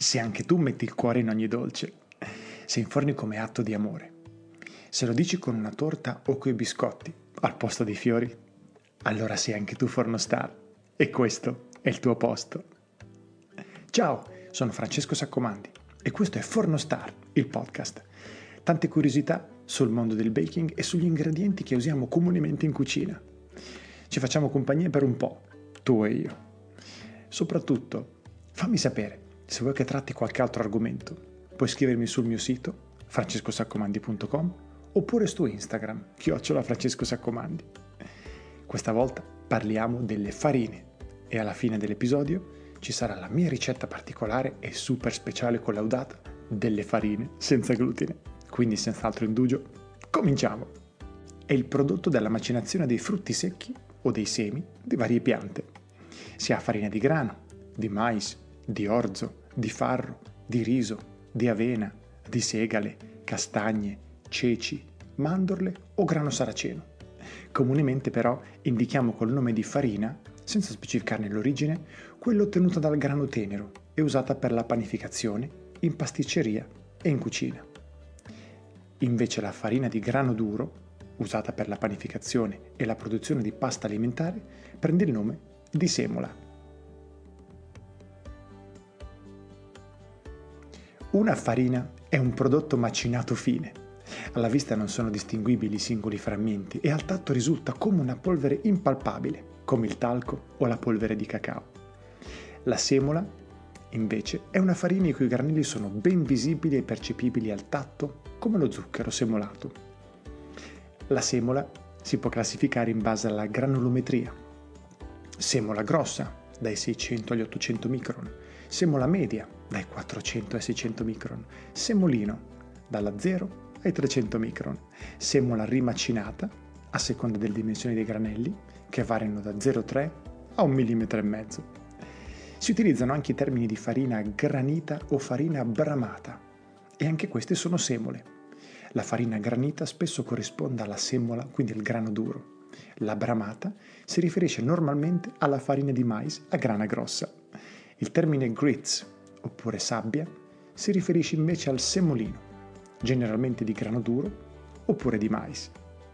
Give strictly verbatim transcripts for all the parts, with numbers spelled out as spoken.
se anche tu metti il cuore in ogni dolce, se inforni come atto di amore, se lo dici con una torta o coi biscotti al posto dei fiori, allora sei anche tu fornostar e questo è il tuo posto. Ciao, sono Francesco Saccomandi e questo è Fornostar, il podcast. Tante curiosità sul mondo del baking e sugli ingredienti che usiamo comunemente in cucina. Ci facciamo compagnia per un po', tu e io. Soprattutto, fammi sapere se vuoi che tratti qualche altro argomento. Puoi scrivermi sul mio sito francescosaccomandi punto com oppure su Instagram, chiocciola Francesco Saccomandi. Questa volta parliamo delle farine e alla fine dell'episodio ci sarà la mia ricetta particolare e super speciale collaudata delle farine senza glutine. Quindi senza altro indugio, cominciamo! È il prodotto della macinazione dei frutti secchi o dei semi di varie piante. Si ha farina di grano, di mais, di orzo, di farro, di riso, di avena, di segale, castagne, ceci, mandorle o grano saraceno. Comunemente però indichiamo col nome di farina, senza specificarne l'origine, quella ottenuta dal grano tenero e usata per la panificazione, in pasticceria e in cucina. Invece la farina di grano duro, usata per la panificazione e la produzione di pasta alimentare, prende il nome di semola. Una farina è un prodotto macinato fine. Alla vista non sono distinguibili i singoli frammenti e al tatto risulta come una polvere impalpabile, come il talco o la polvere di cacao. La semola, invece, è una farina i cui granelli sono ben visibili e percepibili al tatto, come lo zucchero semolato. La semola si può classificare in base alla granulometria. Semola grossa, dai seicento agli ottocento micron, semola media, dai quattrocento ai seicento micron, semolino, dalla zero ai trecento micron, semola rimacinata, a seconda delle dimensioni dei granelli, che variano da zero virgola tre a un millimetro e mezzo. Si utilizzano anche i termini di farina granita o farina bramata, e anche queste sono semole. La farina granita spesso corrisponde alla semola, quindi il grano duro. La bramata si riferisce normalmente alla farina di mais a grana grossa. Il termine grits, oppure sabbia, si riferisce invece al semolino, generalmente di grano duro oppure di mais.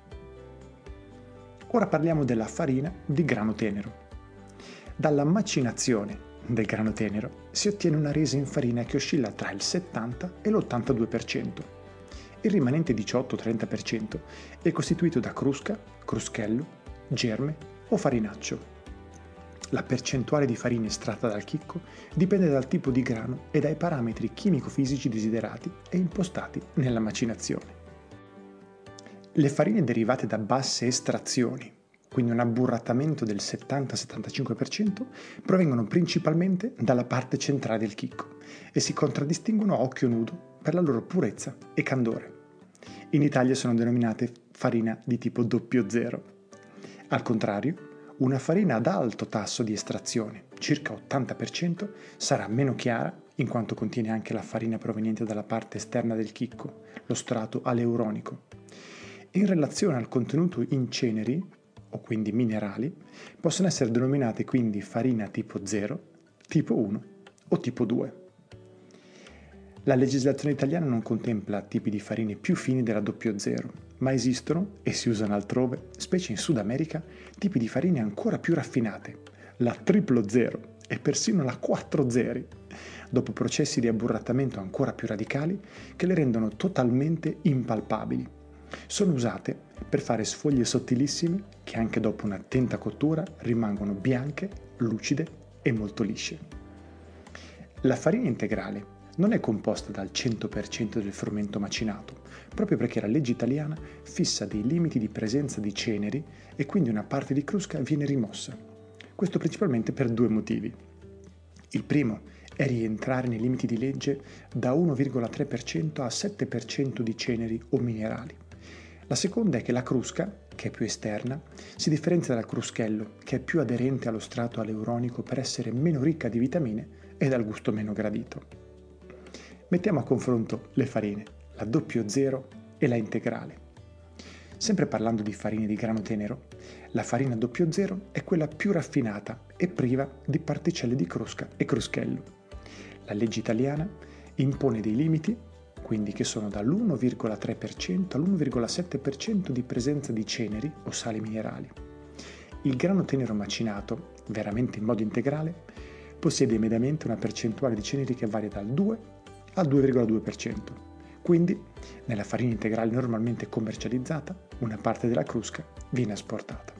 Ora parliamo della farina di grano tenero. Dalla macinazione del grano tenero si ottiene una resa in farina che oscilla tra il settanta e l'ottantadue per cento. Il rimanente diciotto trenta per cento è costituito da crusca, cruschello, germe o farinaccio. La percentuale di farina estratta dal chicco dipende dal tipo di grano e dai parametri chimico-fisici desiderati e impostati nella macinazione. Le farine derivate da basse estrazioni, quindi un abburratamento del settanta settantacinque per cento, provengono principalmente dalla parte centrale del chicco e si contraddistinguono a occhio nudo per la loro purezza e candore. In Italia sono denominate farina di tipo doppio zero. Al contrario, una farina ad alto tasso di estrazione, circa ottanta per cento, sarà meno chiara in quanto contiene anche la farina proveniente dalla parte esterna del chicco, lo strato aleuronico. In relazione al contenuto in ceneri, o quindi minerali, possono essere denominate quindi farina tipo zero, tipo uno o tipo due. La legislazione italiana non contempla tipi di farine più fini della doppio zero, ma esistono, e si usano altrove, specie in Sud America, tipi di farine ancora più raffinate, la triplo zero e persino la quattro zeri, dopo processi di abburratamento ancora più radicali che le rendono totalmente impalpabili. Sono usate per fare sfoglie sottilissime che anche dopo un'attenta cottura rimangono bianche, lucide e molto lisce. La farina integrale non è composta dal cento per cento del frumento macinato, proprio perché la legge italiana fissa dei limiti di presenza di ceneri e quindi una parte di crusca viene rimossa. Questo principalmente per due motivi. Il primo è rientrare nei limiti di legge da uno virgola tre per cento a sette per cento di ceneri o minerali. La seconda è che la crusca, che è più esterna, si differenzia dal cruschello, che è più aderente allo strato aleuronico per essere meno ricca di vitamine e dal gusto meno gradito. Mettiamo a confronto le farine, la doppio zero e la integrale. Sempre parlando di farine di grano tenero, la farina doppio zero è quella più raffinata e priva di particelle di crusca e cruschello. la legge italiana impone dei limiti, quindi che sono dall'uno virgola tre per cento all'uno virgola sette per cento di presenza di ceneri o sali minerali. Il grano tenero macinato, veramente in modo integrale, possiede mediamente una percentuale di ceneri che varia dal due al due virgola due per cento. Quindi, nella farina integrale normalmente commercializzata, una parte della crusca viene asportata.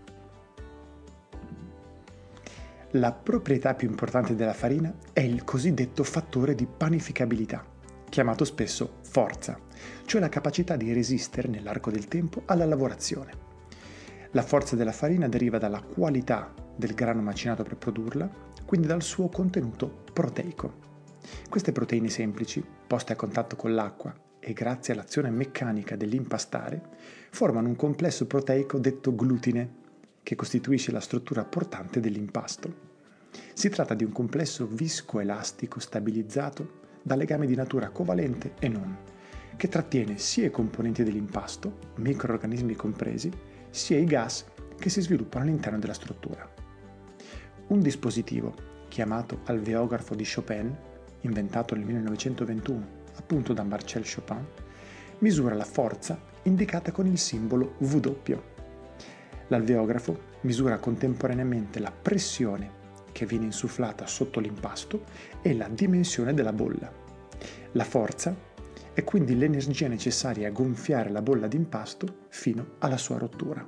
La proprietà più importante della farina è il cosiddetto fattore di panificabilità, chiamato spesso forza, cioè la capacità di resistere nell'arco del tempo alla lavorazione. La forza della farina deriva dalla qualità del grano macinato per produrla, quindi dal suo contenuto proteico. Queste proteine semplici, poste a contatto con l'acqua e grazie all'azione meccanica dell'impastare, formano un complesso proteico detto glutine, che costituisce la struttura portante dell'impasto. Si tratta di un complesso viscoelastico stabilizzato da legami di natura covalente e non, che trattiene sia i componenti dell'impasto, microrganismi compresi, sia i gas che si sviluppano all'interno della struttura. Un dispositivo, chiamato alveografo di Chopin, inventato nel millenovecentoventuno appunto da Marcel Chopin, misura la forza indicata con il simbolo W. L'alveografo misura contemporaneamente la pressione che viene insufflata sotto l'impasto e la dimensione della bolla. La forza è quindi l'energia necessaria a gonfiare la bolla d'impasto fino alla sua rottura.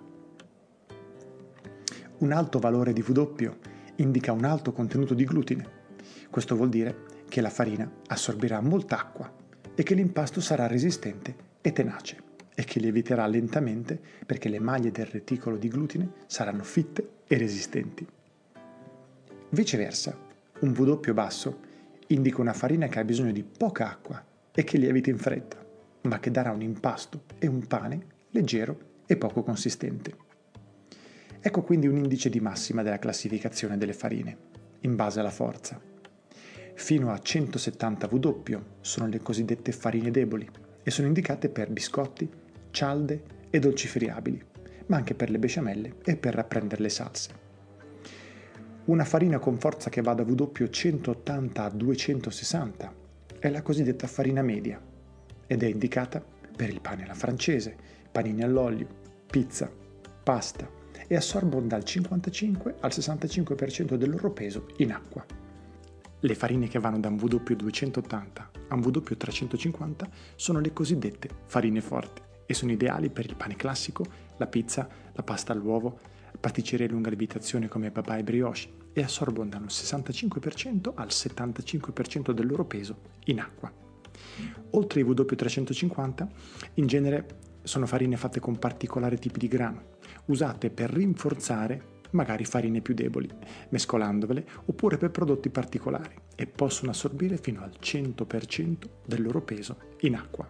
Un alto valore di W indica un alto contenuto di glutine. Questo vuol dire che la farina assorbirà molta acqua e che l'impasto sarà resistente e tenace e che lieviterà lentamente perché le maglie del reticolo di glutine saranno fitte e resistenti. Viceversa, un W basso indica una farina che ha bisogno di poca acqua e che lievita in fretta, ma che darà un impasto e un pane leggero e poco consistente. Ecco quindi un indice di massima della classificazione delle farine, in base alla forza. Fino a centosettanta W sono le cosiddette farine deboli e sono indicate per biscotti, cialde e dolci friabili, ma anche per le besciamelle e per rapprendere le salse. Una farina con forza che va da W centottanta a duecentosessanta è la cosiddetta farina media ed è indicata per il pane alla francese, panini all'olio, pizza, pasta e assorbono dal cinquantacinque al sessantacinque per cento del loro peso in acqua. Le farine che vanno da un W duecentottanta a un W trecentocinquanta sono le cosiddette farine forti e sono ideali per il pane classico, la pizza, la pasta all'uovo, pasticcerie a lunga lievitazione come babà e brioche e assorbono dal sessantacinque per cento al settantacinque per cento del loro peso in acqua. Oltre ai W trecentocinquanta, in genere sono farine fatte con particolari tipi di grano, usate per rinforzare magari farine più deboli, mescolandovele oppure per prodotti particolari e possono assorbire fino al cento per cento del loro peso in acqua.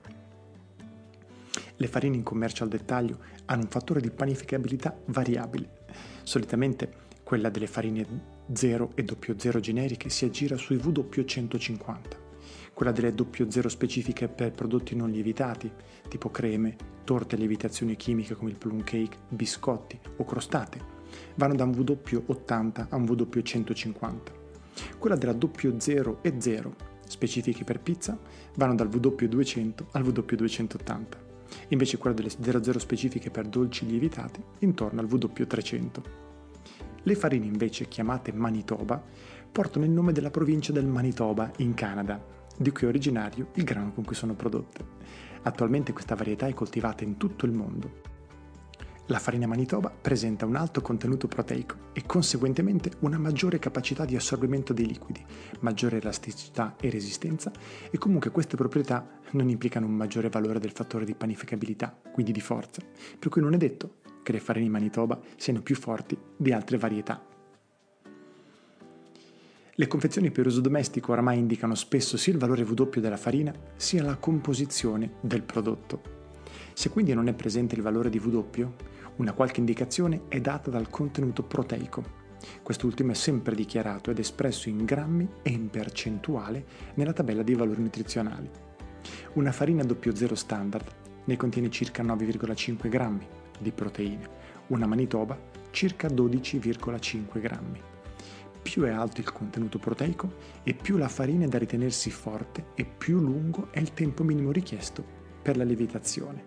Le farine in commercio al dettaglio hanno un fattore di panificabilità variabile. Solitamente quella delle farine zero e doppio zero generiche si aggira sui W centocinquanta. Quella delle doppio zero specifiche per prodotti non lievitati, tipo creme, torte a lievitazione chimica come il plum cake, biscotti o crostate, vanno da un W ottanta a un W centocinquanta. Quella della doppio zero e zero, specifiche per pizza, vanno dal W duecento al W duecentottanta. Invece quella delle zero zero specifiche per dolci lievitati, intorno al W trecento. Le farine invece chiamate Manitoba portano il nome della provincia del Manitoba in Canada, di cui è originario il grano con cui sono prodotte. Attualmente questa varietà è coltivata in tutto il mondo. La farina Manitoba presenta un alto contenuto proteico e conseguentemente una maggiore capacità di assorbimento dei liquidi, maggiore elasticità e resistenza e comunque queste proprietà non implicano un maggiore valore del fattore di panificabilità, quindi di forza, per cui non è detto che le farine Manitoba siano più forti di altre varietà. Le confezioni per uso domestico oramai indicano spesso sia il valore W della farina sia la composizione del prodotto. Se quindi non è presente il valore di W, una qualche indicazione è data dal contenuto proteico. Quest'ultimo è sempre dichiarato ed espresso in grammi e in percentuale nella tabella dei valori nutrizionali. Una farina doppio zero standard ne contiene circa nove virgola cinque grammi di proteine, una Manitoba circa dodici virgola cinque grammi. più è alto il contenuto proteico e più la farina è da ritenersi forte e più lungo è il tempo minimo richiesto per la lievitazione.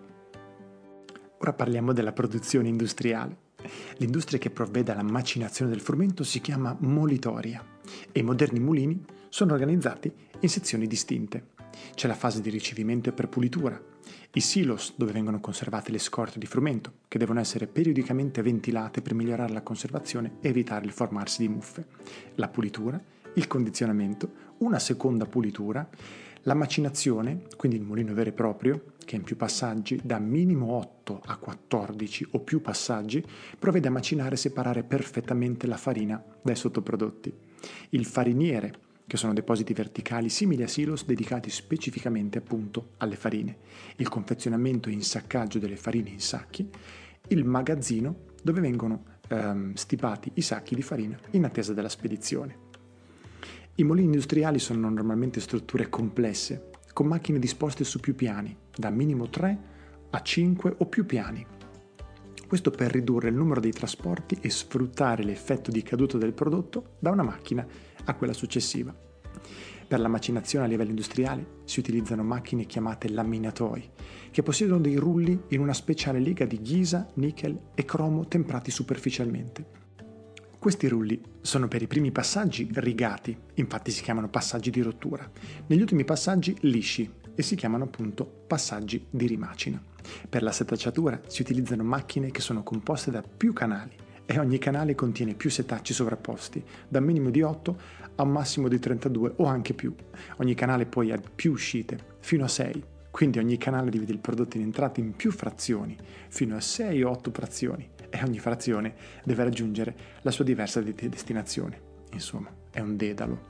Ora parliamo della produzione industriale. L'industria che provvede alla macinazione del frumento si chiama molitoria e i moderni mulini sono organizzati in sezioni distinte. C'è la fase di ricevimento e prepulitura, i silos dove vengono conservate le scorte di frumento, che devono essere periodicamente ventilate per migliorare la conservazione e evitare il formarsi di muffe, la pulitura, il condizionamento, una seconda pulitura, la macinazione, quindi il mulino vero e proprio, che in più passaggi, da minimo otto a quattordici o più passaggi, provvede a macinare e separare perfettamente la farina dai sottoprodotti. Il fariniere, che sono depositi verticali simili a silos dedicati specificamente appunto alle farine, il confezionamento e insaccaggio delle farine in sacchi, il magazzino dove vengono ehm, stipati i sacchi di farina in attesa della spedizione. I mulini industriali sono normalmente strutture complesse, con macchine disposte su più piani, da minimo tre a cinque o più piani. Questo per ridurre il numero dei trasporti e sfruttare l'effetto di caduta del prodotto da una macchina a quella successiva. Per la macinazione a livello industriale si utilizzano macchine chiamate laminatoi, che possiedono dei rulli in una speciale lega di ghisa, nichel e cromo temprati superficialmente. Questi rulli sono per i primi passaggi rigati, infatti si chiamano passaggi di rottura, negli ultimi passaggi lisci e si chiamano appunto passaggi di rimacina. Per la setacciatura si utilizzano macchine che sono composte da più canali e ogni canale contiene più setacci sovrapposti, da un minimo di otto a un massimo di trentadue o anche più. Ogni canale poi ha più uscite, fino a sei, quindi ogni canale divide il prodotto in entrate in più frazioni, fino a sei o otto frazioni, e ogni frazione deve raggiungere la sua diversa destinazione. Insomma, è un dedalo.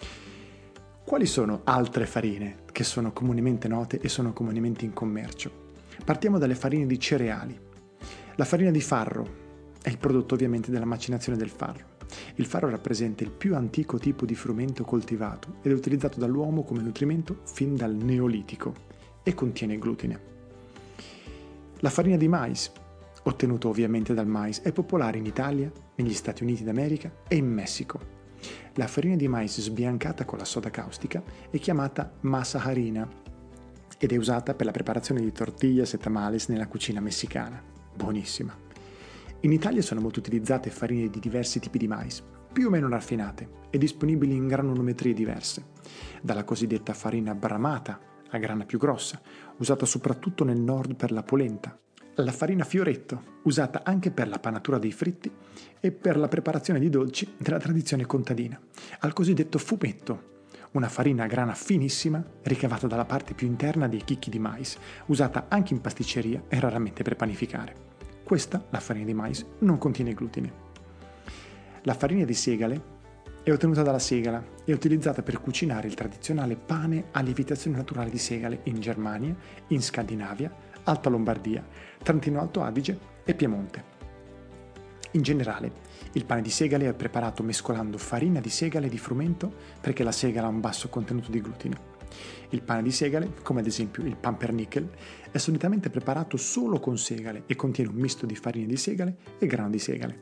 Quali sono altre farine che sono comunemente note e sono comunemente in commercio? Partiamo dalle farine di cereali. La farina di farro è il prodotto ovviamente della macinazione del farro. Il farro rappresenta il più antico tipo di frumento coltivato ed è utilizzato dall'uomo come nutrimento fin dal Neolitico e contiene glutine. La farina di mais, ottenuta ovviamente dal mais, è popolare in Italia, negli Stati Uniti d'America e in Messico. La farina di mais sbiancata con la soda caustica è chiamata masa harina ed è usata per la preparazione di tortillas e tamales nella cucina messicana. Buonissima. In Italia sono molto utilizzate farine di diversi tipi di mais, più o meno raffinate e disponibili in granulometrie diverse, dalla cosiddetta farina bramata a grana più grossa, usata soprattutto nel nord per la polenta, alla farina fioretto, usata anche per la panatura dei fritti e per la preparazione di dolci della tradizione contadina, al cosiddetto fumetto, una farina a grana finissima ricavata dalla parte più interna dei chicchi di mais, usata anche in pasticceria e raramente per panificare. Questa, la farina di mais, non contiene glutine. La farina di segale è ottenuta dalla segala e utilizzata per cucinare il tradizionale pane a lievitazione naturale di segale in Germania, in Scandinavia, Alta Lombardia, Trentino Alto Adige e Piemonte. In generale, il pane di segale è preparato mescolando farina di segale e di frumento perché la segala ha un basso contenuto di glutine. Il pane di segale, come ad esempio il pumpernickel, è solitamente preparato solo con segale e contiene un misto di farina di segale e grano di segale.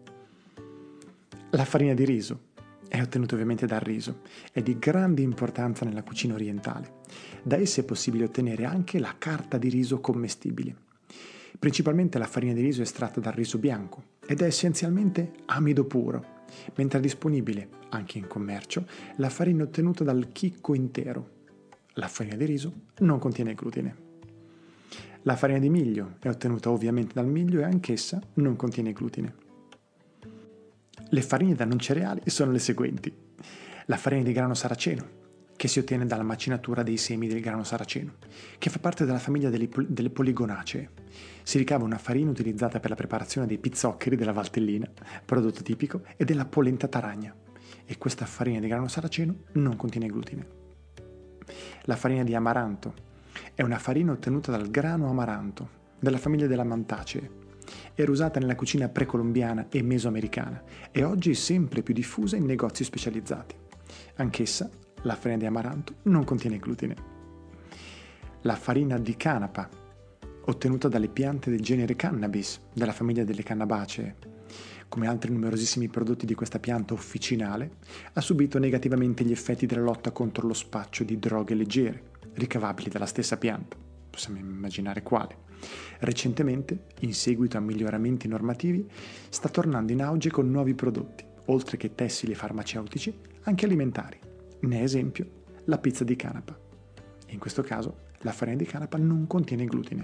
La farina di riso è ottenuta ovviamente dal riso, è di grande importanza nella cucina orientale. Da essa è possibile ottenere anche la carta di riso commestibile. Principalmente la farina di riso è estratta dal riso bianco ed è essenzialmente amido puro, mentre è disponibile, anche in commercio, la farina ottenuta dal chicco intero. La farina di riso non contiene glutine. La farina di miglio è ottenuta ovviamente dal miglio e anch'essa non contiene glutine. Le farine da non cereali sono le seguenti. La farina di grano saraceno, che si ottiene dalla macinatura dei semi del grano saraceno, che fa parte della famiglia delle, delle poligonacee. Si ricava una farina utilizzata per la preparazione dei pizzoccheri della Valtellina, prodotto tipico, e della polenta taragna, e questa farina di grano saraceno non contiene glutine. La farina di amaranto è una farina ottenuta dal grano amaranto, della famiglia delle amantacee. Era usata nella cucina precolombiana e mesoamericana e oggi è sempre più diffusa in negozi specializzati. Anch'essa, la farina di amaranto, non contiene glutine. La farina di canapa, ottenuta dalle piante del genere Cannabis, della famiglia delle cannabacee. come altri numerosissimi prodotti di questa pianta officinale, ha subito negativamente gli effetti della lotta contro lo spaccio di droghe leggere, ricavabili dalla stessa pianta. Possiamo immaginare quale. Recentemente, in seguito a miglioramenti normativi, sta tornando in auge con nuovi prodotti, oltre che tessili e farmaceutici, anche alimentari. Ne è esempio la pizza di canapa. In questo caso, la farina di canapa non contiene glutine.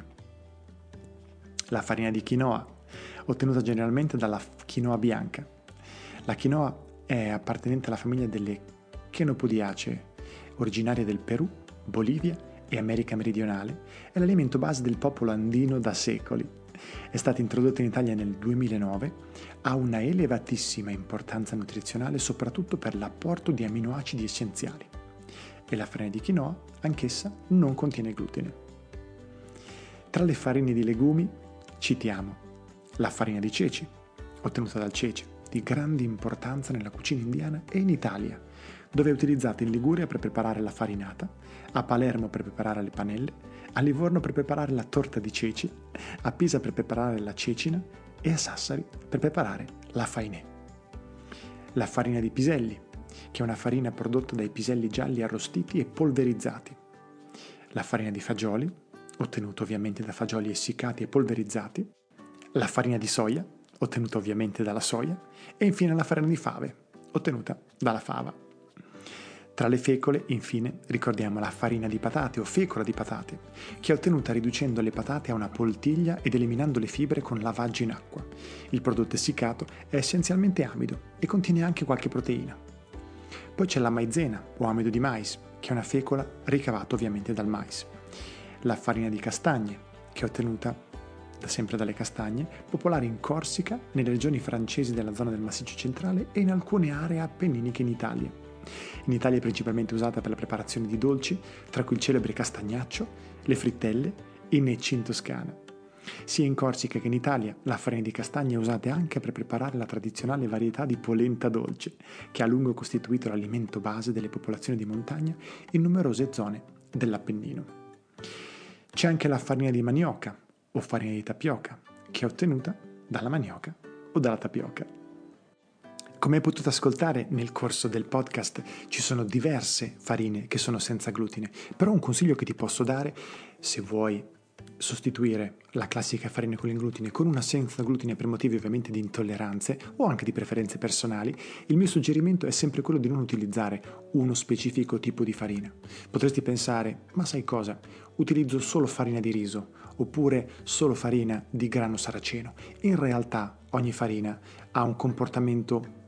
La farina di quinoa, ottenuta generalmente dalla quinoa bianca. La quinoa è appartenente alla famiglia delle Chenopodiaceae, originaria del Perù, Bolivia e America meridionale, è l'alimento base del popolo andino da secoli. È stata introdotta in Italia nel duemilanove, ha una elevatissima importanza nutrizionale soprattutto per l'apporto di aminoacidi essenziali. E la farina di quinoa, anch'essa, non contiene glutine. Tra le farine di legumi citiamo la farina di ceci, ottenuta dal cece, di grande importanza nella cucina indiana e in Italia, dove è utilizzata in Liguria per preparare la farinata, a Palermo per preparare le panelle, a Livorno per preparare la torta di ceci, a Pisa per preparare la cecina e a Sassari per preparare la fainè. La farina di piselli, che è una farina prodotta dai piselli gialli arrostiti e polverizzati. La farina di fagioli, ottenuta ovviamente da fagioli essiccati e polverizzati. La farina di soia, ottenuta ovviamente dalla soia. E infine la farina di fave, ottenuta dalla fava. Tra le fecole, infine, ricordiamo la farina di patate o fecola di patate, che è ottenuta riducendo le patate a una poltiglia ed eliminando le fibre con lavaggio in acqua. Il prodotto essiccato è essenzialmente amido e contiene anche qualche proteina. Poi c'è la maizena o amido di mais, che è una fecola ricavata ovviamente dal mais. La farina di castagne, che è ottenuta da sempre dalle castagne, popolare in Corsica, nelle regioni francesi della zona del Massiccio centrale e in alcune aree appenniniche in Italia. In Italia è principalmente usata per la preparazione di dolci, tra cui il celebre castagnaccio, le frittelle e i necci in Toscana. Sia in Corsica che in Italia la farina di castagna è usata anche per preparare la tradizionale varietà di polenta dolce, che ha a lungo costituito l'alimento base delle popolazioni di montagna in numerose zone dell'Appennino. C'è anche la farina di manioca o farina di tapioca, che è ottenuta dalla manioca o dalla tapioca. Come hai potuto ascoltare nel corso del podcast, ci sono diverse farine che sono senza glutine, però un consiglio che ti posso dare, se vuoi sostituire la classica farina con il glutine con una senza glutine per motivi ovviamente di intolleranze o anche di preferenze personali, il mio suggerimento è sempre quello di non utilizzare uno specifico tipo di farina. Potresti pensare, ma sai cosa? Utilizzo solo farina di riso oppure solo farina di grano saraceno. In realtà ogni farina ha un comportamento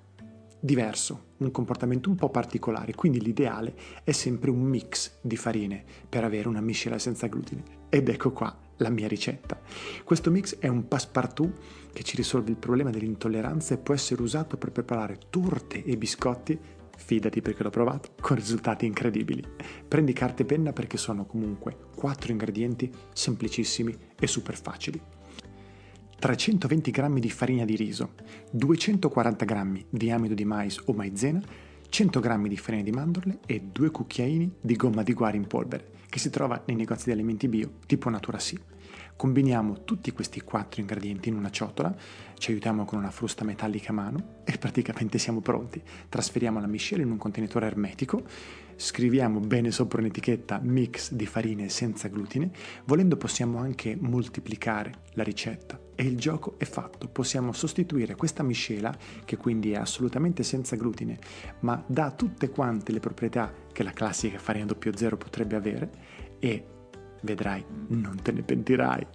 diverso, un comportamento un po' particolare, quindi l'ideale è sempre un mix di farine per avere una miscela senza glutine. Ed ecco qua la mia ricetta. Questo mix è un passepartout che ci risolve il problema dell'intolleranza e può essere usato per preparare torte e biscotti, fidati perché l'ho provato, con risultati incredibili. Prendi carta e penna perché sono comunque quattro ingredienti semplicissimi e super facili. trecentoventi grammi di farina di riso, duecentoquaranta grammi di amido di mais o maizena, cento grammi di farina di mandorle e due cucchiaini di gomma di guari in polvere, che si trova nei negozi di alimenti bio tipo Natura Sì. Combiniamo tutti questi quattro ingredienti in una ciotola, ci aiutiamo con una frusta metallica a mano e praticamente siamo pronti. Trasferiamo la miscela in un contenitore ermetico, scriviamo bene sopra un'etichetta mix di farine senza glutine, volendo possiamo anche moltiplicare la ricetta e il gioco è fatto. Possiamo sostituire questa miscela, che quindi è assolutamente senza glutine, ma dà tutte quante le proprietà che la classica farina zero zero potrebbe avere e vedrai, non te ne pentirai.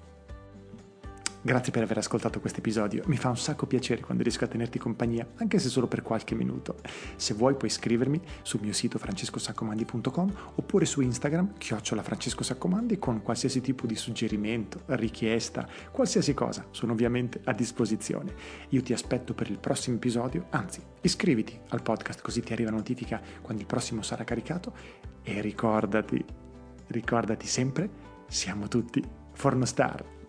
Grazie per aver ascoltato questo episodio, mi fa un sacco piacere quando riesco a tenerti compagnia, anche se solo per qualche minuto. Se vuoi puoi scrivermi sul mio sito francesco saccomandi punto com oppure su Instagram, chiocciola Francesco Saccomandi, con qualsiasi tipo di suggerimento, richiesta, qualsiasi cosa, sono ovviamente a disposizione. Io ti aspetto per il prossimo episodio, anzi, iscriviti al podcast così ti arriva notifica quando il prossimo sarà caricato e ricordati, ricordati sempre, siamo tutti Fornostar.